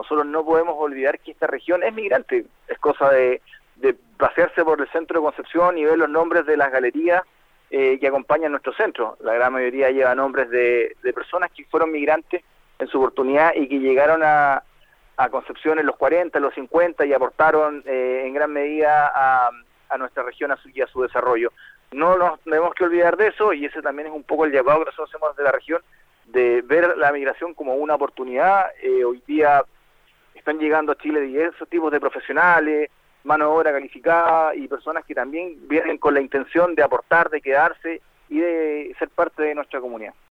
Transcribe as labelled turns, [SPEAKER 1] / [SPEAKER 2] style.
[SPEAKER 1] nosotros no podemos olvidar que esta región es migrante, es cosa de pasearse por el centro de Concepción y ver los nombres de las galerías que acompañan nuestro centro. La gran mayoría lleva nombres de personas que fueron migrantes en su oportunidad y que llegaron a Concepción en los 40, en los 50 y aportaron en gran medida a nuestra región y a su desarrollo. No nos tenemos que olvidar de eso, y ese también es un poco el llamado que nosotros hacemos de la región, de ver la migración como una oportunidad. Hoy día están llegando a Chile diversos tipos de profesionales, mano de obra calificada y personas que también vienen con la intención de aportar, de quedarse y de ser parte de nuestra comunidad.